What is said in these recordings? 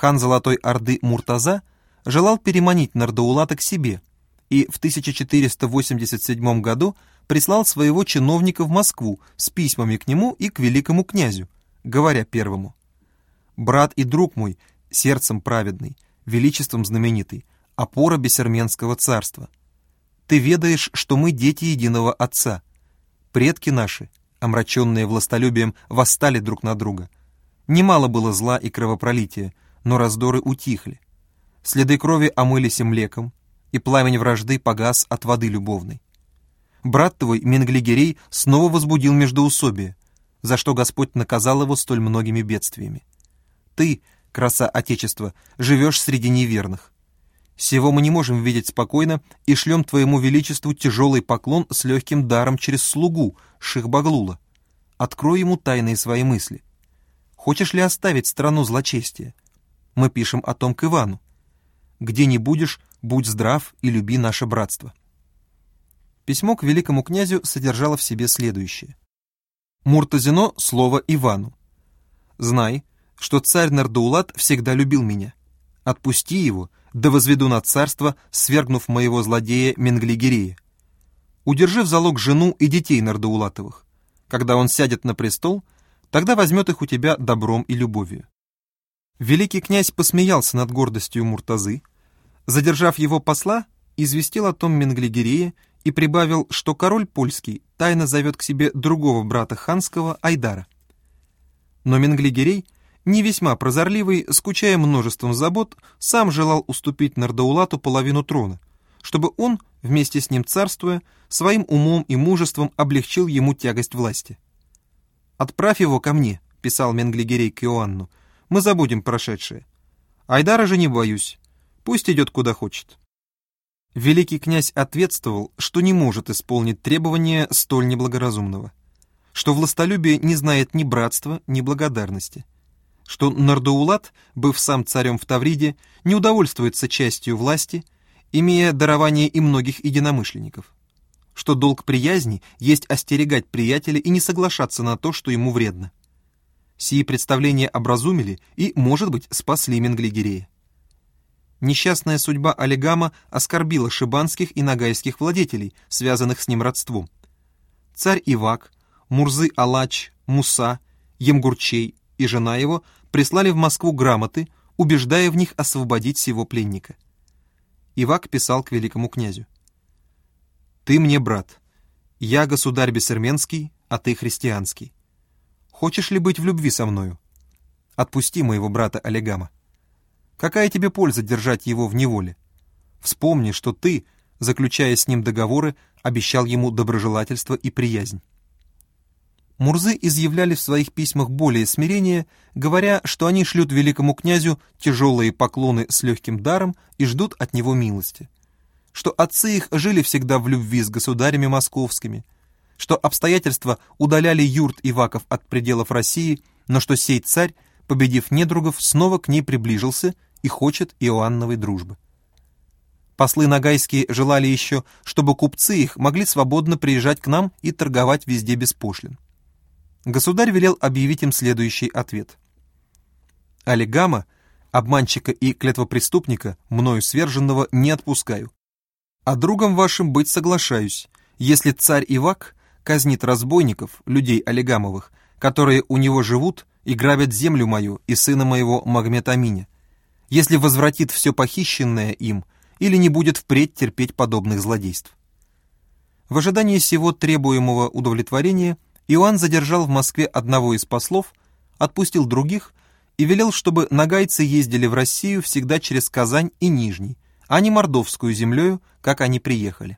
хан Золотой Орды Муртаза желал переманить Нардаулата к себе и в 1487 году прислал своего чиновника в Москву с письмами к нему и к великому князю, говоря первому: «Брат и друг мой, сердцем праведный, величеством знаменитый, опора бессерменского царства. Ты ведаешь, что мы дети единого Отца. Предки наши, омраченные властолюбием, восстали друг на друга. Немало было зла и кровопролития, но раздоры утихли. Следы крови омылись и млеком, и пламень вражды погас от воды любовной. Брат твой, Менгли-Гирей, снова возбудил междоусобие, за что Господь наказал его столь многими бедствиями. Ты, краса Отечества, живешь среди неверных. Сего мы не можем видеть спокойно и шлем твоему величеству тяжелый поклон с легким даром через слугу, Ших-Баглула. Открой ему тайные свои мысли. Хочешь ли оставить страну злочестия? Мы пишем о том к Ивану. Где не будешь, будь здрав и люби наше братство». Письмо к великому князю содержало в себе следующее. Муртазино слово Ивану. «Знай, что царь Нардаулат всегда любил меня. Отпусти его, да возведу на царство, свергнув моего злодея Менгли-Гирея. Удержи в залог жену и детей Нардаулатовых. Когда он сядет на престол, тогда возьмет их у тебя добром и любовью». Великий князь посмеялся над гордостью Муртазы, задержав его посла, известил о том Менгли-Гирея и прибавил, что король польский тайно зовет к себе другого брата ханского Айдара. Но Менгли-Гирей, не весьма прозорливый, скучая множеством забот, сам желал уступить Нардаулату половину трона, чтобы он, вместе с ним царствуя, своим умом и мужеством облегчил ему тягость власти. «Отправь его ко мне», — писал Менгли-Гирей к Иоанну, — «мы забудем прошедшее. Айдара же не боюсь, пусть идет куда хочет». Великий князь ответствовал, что не может исполнить требования столь неблагоразумного, что властолюбие не знает ни братства, ни благодарности, что Нардаулат, быв сам царем в Тавриде, не удовольствуется частью власти, имея дарование и многих единомышленников, что долг приязни есть остерегать приятеля и не соглашаться на то, что ему вредно. Сии представления образумили и, может быть, спасли Менгли-Гирея. Несчастная судьба Алигама оскорбила шибанских и ногайских владетелей, связанных с ним родством. Царь Ивак, Мурзы-Алач, Муса, Емгурчей и жена его прислали в Москву грамоты, убеждая в них освободить сего пленника. Ивак писал к великому князю: «Ты мне брат, я государь бессерменский, а ты христианский. Хочешь ли быть в любви со мною? Отпусти моего брата Алигама. Какая тебе польза держать его в неволе? Вспомни, что ты, заключая с ним договоры, обещал ему доброжелательство и приязнь». Мурзы изъявляли в своих письмах более смирения, говоря, что они шлют великому князю тяжелые поклоны с легким даром и ждут от него милости, что отцы их жили всегда в любви с государями московскими, что обстоятельства удаляли юрт Иваков от пределов России, но что сей царь, победив недругов, снова к ней приближился и хочет Иоанновой дружбы. Послы ногайские желали еще, чтобы купцы их могли свободно приезжать к нам и торговать везде без пошлин. Государь велел объявить им следующий ответ: «Алигама, обманщика и клятвопреступника, мною сверженного, не отпускаю. А другом вашим быть соглашаюсь, если царь Ивак казнит разбойников, людей Алигамовых, которые у него живут и грабят землю мою и сына моего Магмед-Аминя, если возвратит все похищенное им или не будет впредь терпеть подобных злодейств». В ожидании сего требуемого удовлетворения Иоанн задержал в Москве одного из послов, отпустил других и велел, чтобы нагайцы ездили в Россию всегда через Казань и Нижний, а не Мордовскую землею, как они приехали.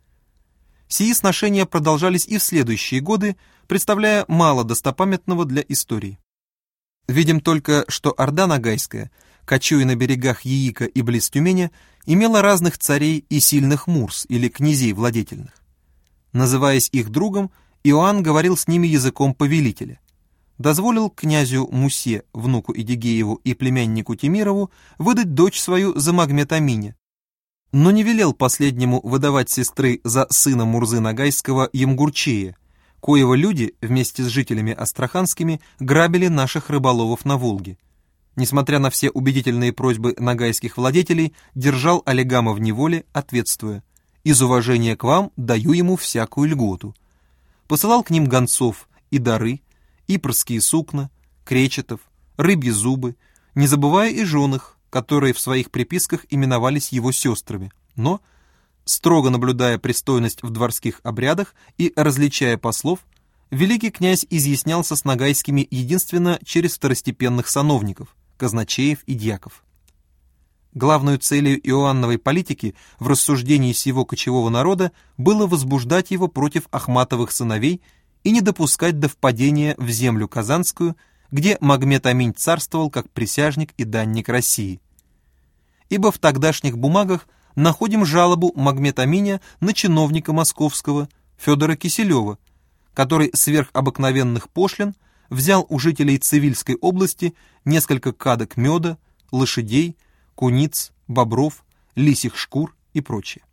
Сии сношения продолжались и в следующие годы, представляя мало достопамятного для истории. Видим только, что Орда Ногайская, кочуя на берегах Яика и близ Тюменя, имела разных царей и сильных мурс или князей владетельных. Называясь их другом, Иоанн говорил с ними языком повелителя. Дозволил князю Мусе, внуку Эдигееву и племяннику Тимирову, выдать дочь свою за Магмед-Аминя, но не велел последнему выдавать сестры за сына Мурзы Ногайского Емгурчея, коего люди вместе с жителями астраханскими грабили наших рыболовов на Волге. Несмотря на все убедительные просьбы ногайских владетелей, держал Олегама в неволе, ответствуя: «Из уважения к вам даю ему всякую льготу». Посылал к ним гонцов и дары, ипрские сукна, кречетов, рыбьи зубы, не забывая и жен их, которые в своих приписках именовались его сестрами, но, строго наблюдая пристойность в дворских обрядах и различая послов, великий князь изъяснялся с ногайскими единственно через второстепенных сановников, казначеев и дьяков. Главной целью Иоанновой политики в рассуждении сего кочевого народа было возбуждать его против Ахматовых сыновей и не допускать до впадения в землю Казанскую, где Магмед Аминь царствовал как присяжник и данник России. Ибо в тогдашних бумагах находим жалобу Магмед Аминя на чиновника московского Федора Киселева, который сверх обыкновенных пошлин взял у жителей Цивильской области несколько кадок меда, лошадей, куниц, бобров, лисьих шкур и прочее.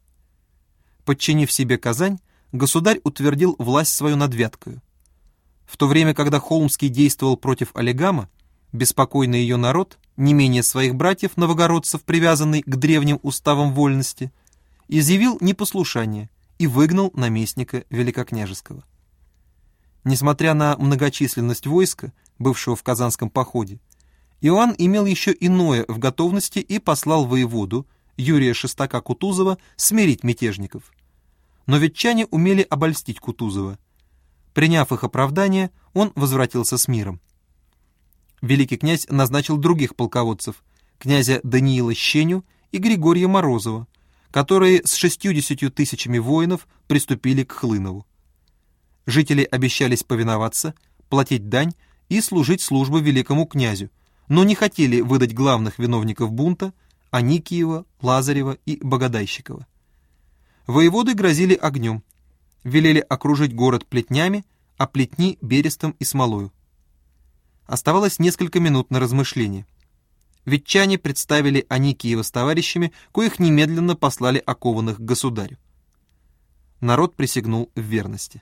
Подчинив себе Казань, государь утвердил власть свою над Вяткою. В то время, когда Холмский действовал против Олегама, беспокойный ее народ, не менее своих братьев-новогородцев, привязанный к древним уставам вольности, изъявил непослушание и выгнал наместника великокняжеского. Несмотря на многочисленность войска, бывшего в Казанском походе, Иоанн имел еще иное в готовности и послал воеводу Юрия Шестака-Кутузова смирить мятежников. Но ветчане умели обольстить Кутузова. Приняв их оправдание, он возвратился с миром. Великий князь назначил других полководцев, князя Даниила Щеню и Григория Морозова, которые с 60 тысячами воинов приступили к Хлынову. Жители обещались повиноваться, платить дань и служить службу великому князю, но не хотели выдать главных виновников бунта Аникиева, Лазарева и Богодайщикова. Воеводы грозили огнем, велели окружить город плетнями, а плетни берестом и смолою. Оставалось несколько минут на размышление. Ветчане представили Аникиева с товарищами, коих немедленно послали окованных к государю. Народ присягнул в верности.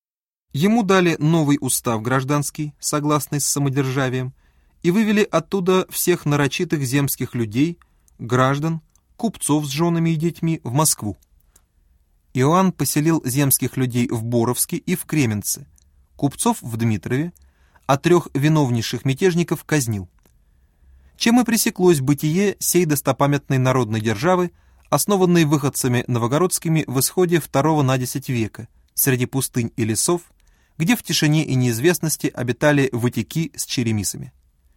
Ему дали новый устав гражданский, согласный с самодержавием, и вывели оттуда всех нарочитых земских людей, граждан, купцов с женами и детьми в Москву. Иоанн поселил земских людей в Боровске и в Кременце, купцов в Дмитрове, а 3 виновнейших мятежников казнил. Чем и пресеклось бытие сей достопамятной народной державы, основанной выходцами новогородскими в исходе II на 10 века, среди пустынь и лесов, где в тишине и неизвестности обитали ватики с черемисами.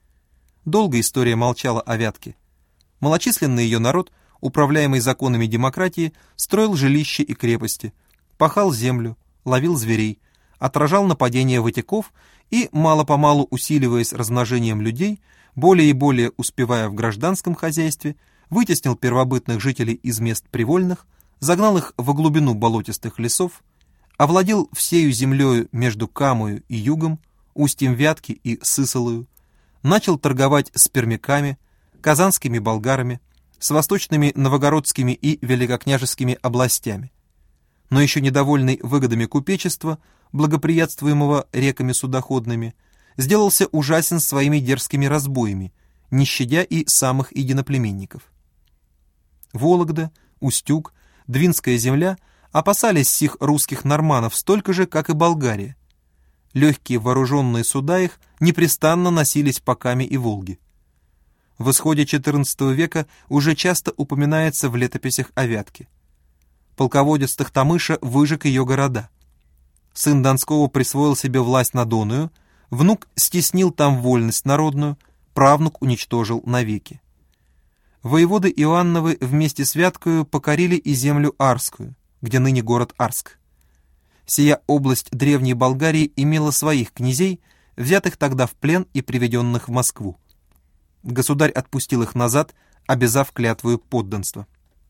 Долго история молчала о Вятке. Малочисленный ее народ, управляемый законами демократии, строил жилища и крепости, пахал землю, ловил зверей, отражал нападения ватиков и, мало-помалу усиливаясь размножением людей, более и более успевая в гражданском хозяйстве, вытеснил первобытных жителей из мест привольных, загнал их во глубину болотистых лесов, овладел всею землею между Камою и Югом, устьем Вятки и Сысолою, начал торговать с пермяками, казанскими болгарами, с восточными новогородскими и великокняжескими областями. Но еще недовольный выгодами купечества, благоприятствуемого реками судоходными, сделался ужасен своими дерзкими разбоями, не щадя и самых единоплеменников. Вологда, Устюг, Двинская земля опасались сих русских норманов столько же, как и Болгария. Легкие вооруженные суда их непрестанно носились по Каме и Волге. В исходе XIV века уже часто упоминается в летописях о Вятке. Полководец Тохтамыша выжег ее города. Сын Донского присвоил себе власть над Оною, внук стеснил там вольность народную, правнук уничтожил навеки. Воеводы Иоанновы вместе с Вяткою покорили и землю Арскую, где ныне город Арск. Сия область древней Болгарии имела своих князей, взятых тогда в плен и приведенных в Москву. Государь отпустил их назад, обязав клятвою подданства.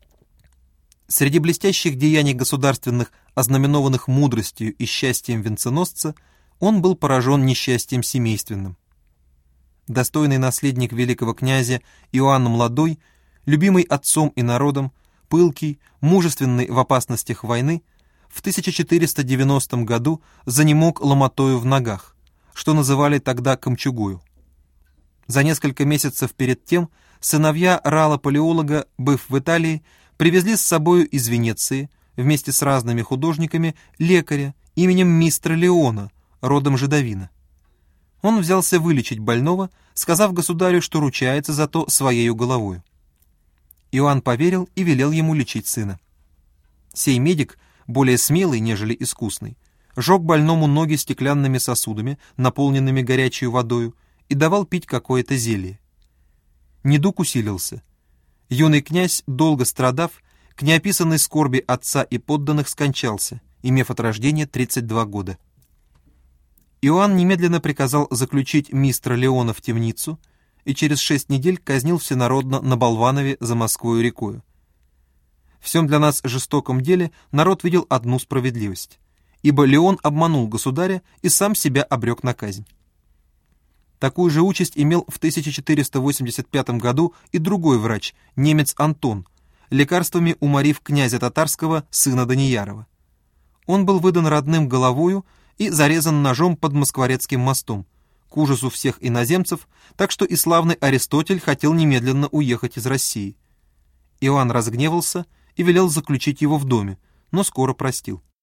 Среди блестящих деяний государственных, ознаменованных мудростью и счастьем венценосца, он был поражен несчастьем семейственным. Достойный наследник великого князя Иоанн Младой, любимый отцом и народом, пылкий, мужественный в опасностях войны, в 1490 году занемог ломотою в ногах, что называли тогда камчугою. За несколько месяцев перед тем сыновья Рала-палеолога, быв в Италии, привезли с собою из Венеции, вместе с разными художниками, лекаря именем мистера Леона, родом жидовина. Он взялся вылечить больного, сказав государю, что ручается за то своею головою. Иоанн поверил и велел ему лечить сына. Сей медик, более смелый, нежели искусный, жег больному ноги стеклянными сосудами, наполненными горячей водою, и давал пить какое-то зелье. Недуг усилился. Юный князь, долго страдав, к неописанной скорби отца и подданных скончался, имев от рождения 32 года. Иоанн немедленно приказал заключить мистера Леона в темницу и через 6 недель казнил всенародно на Болванове за Москвою рекою. В всем для нас жестоком деле народ видел одну справедливость, ибо Леон обманул государя и сам себя обрек на казнь. Такую же участь имел в 1485 году и другой врач, немец Антон, лекарствами уморив князя татарского, сына Даниярова. Он был выдан родным головою и зарезан ножом под Москворецким мостом, к ужасу всех иноземцев, так что и славный Аристотель хотел немедленно уехать из России. Иоанн разгневался и велел заключить его в доме, но скоро простил.